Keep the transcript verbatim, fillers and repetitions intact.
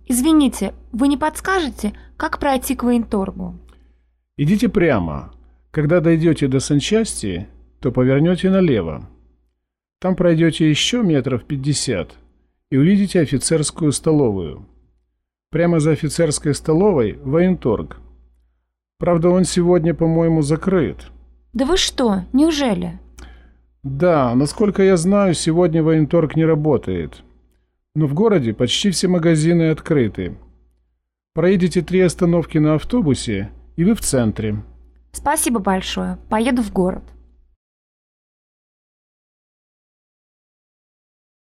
Извините, вы не подскажете, как пройти к военторгу? Идите прямо. Когда дойдете до санчасти, то повернете налево. Там пройдете еще метров пятьдесят и увидите офицерскую столовую. Прямо за офицерской столовой военторг. Правда, он сегодня, по-моему, закрыт. Да вы что, неужели? Да, насколько я знаю, сегодня военторг не работает. Но в городе почти все магазины открыты. Проедете три остановки на автобусе, и вы в центре. Спасибо большое. Поеду в город.